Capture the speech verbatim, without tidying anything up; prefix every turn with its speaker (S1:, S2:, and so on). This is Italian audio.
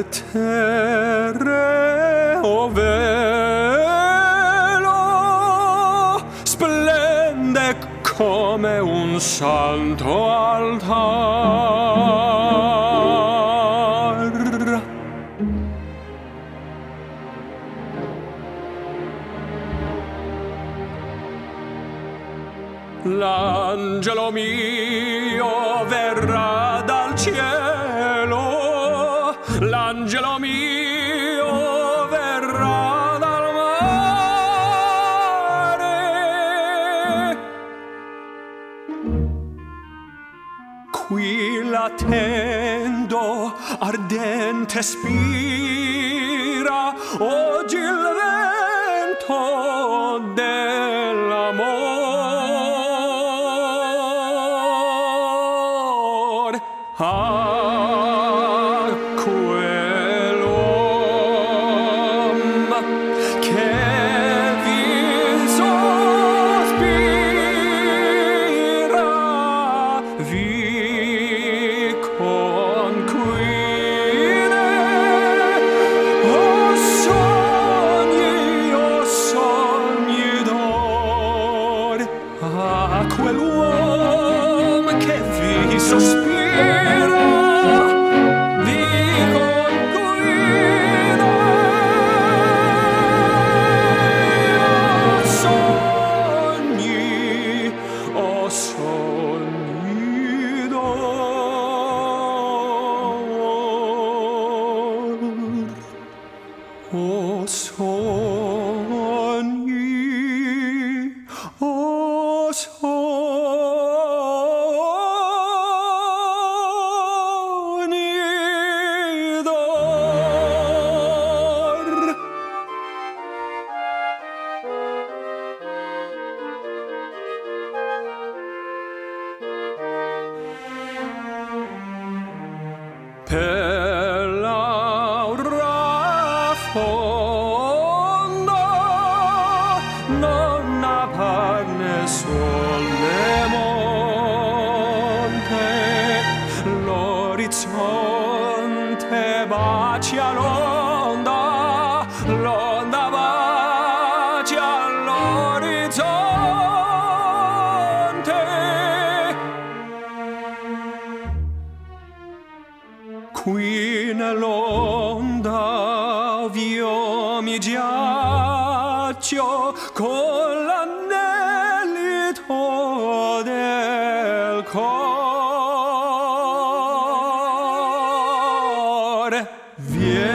S1: l'etereo velo splende come un santo altar. L'angelo mio verrà dal cielo, l'angelo mio verrà dal mare. Qui l'attendo ardente spira, oggi il vento dell'amor. Ah, quell'uom che vi sospira, vi conquire. Oh sogni, oh sogni d'or. Ah, quell'uom che vi sospira, oh sogni, oh sogni d'or. Per l'aura fonda non apparne sulle monte, l'orizzonte bacia l'onda, l'onda bacia l'orizzonte. Qui nell'onda ov'io mi giaccio con l'anelito del cuore. Vieni